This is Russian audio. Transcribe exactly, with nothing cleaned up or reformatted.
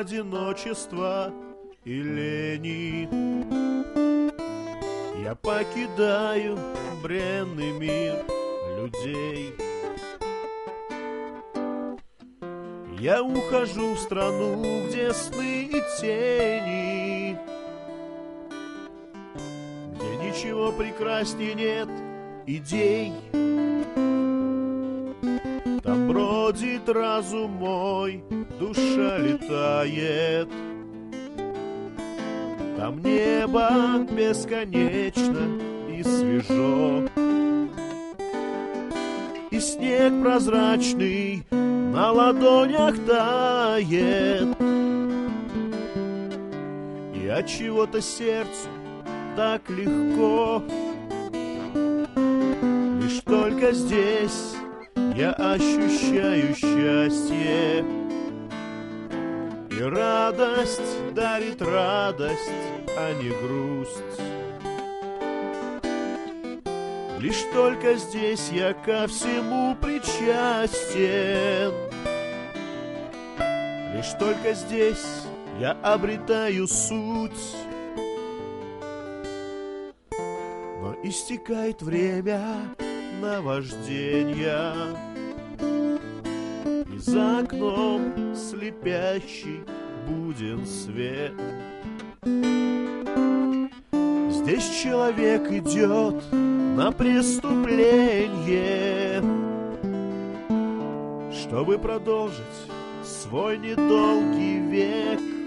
одиночества и лени. Я покидаю бренный мир людей. Я ухожу в страну, где сны и тени, где ничего прекраснее нет идей. Там бродит разум мой, душа летает. Там небо бесконечно и свежо, и снег прозрачный на ладонях тает. И от чего-то сердцу так легко. Лишь только здесь я ощущаю счастье, и радость дарит радость, а не грусть. Лишь только здесь я ко всему причастен. Лишь только здесь я обретаю суть. Но истекает время наваждения, и за окном слепящий буден свет. Здесь человек идет на преступление, чтобы продолжить свой недолгий век.